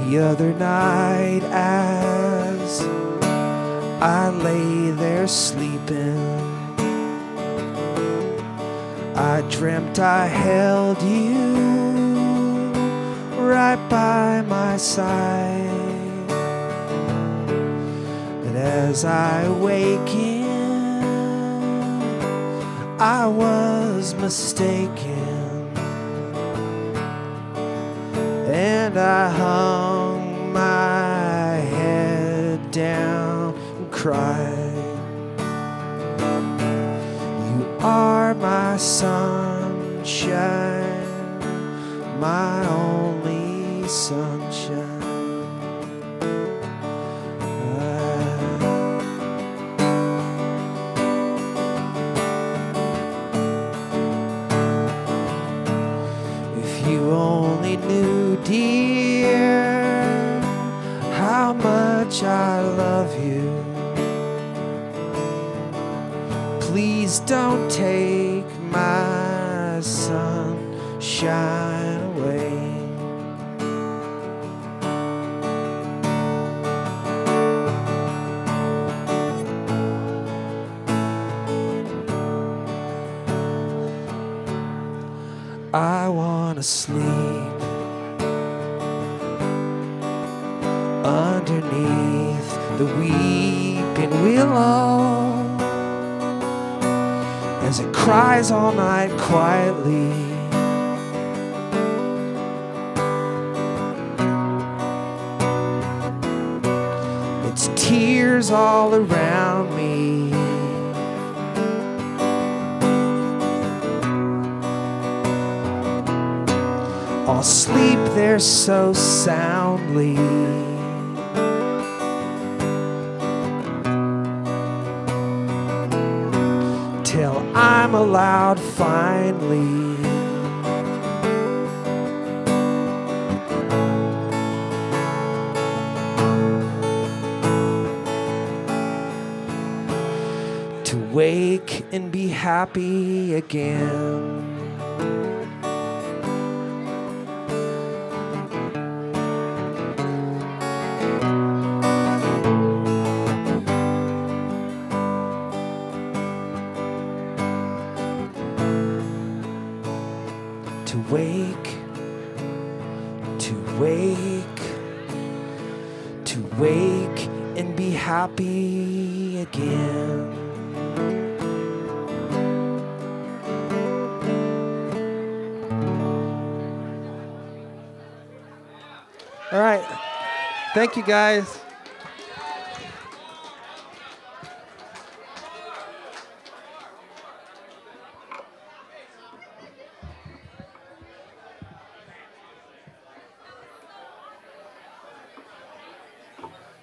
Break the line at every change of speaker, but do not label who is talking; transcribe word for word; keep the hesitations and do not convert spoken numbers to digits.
The other night as I lay there sleeping, I dreamt I held you right by my side. But as I waken, I was mistaken, and I hung my head down and cried. You are my sunshine, my only sunshine. If you only knew, dear, how much I love you, please don't take my sunshine away. I wanna sleep underneath the weeping willow as it cries all night quietly. Its tears all around me, I'll sleep there so soundly. Till I'm allowed finally to wake and be happy again. To wake, to wake, to wake and be happy again. All right. Thank you, guys.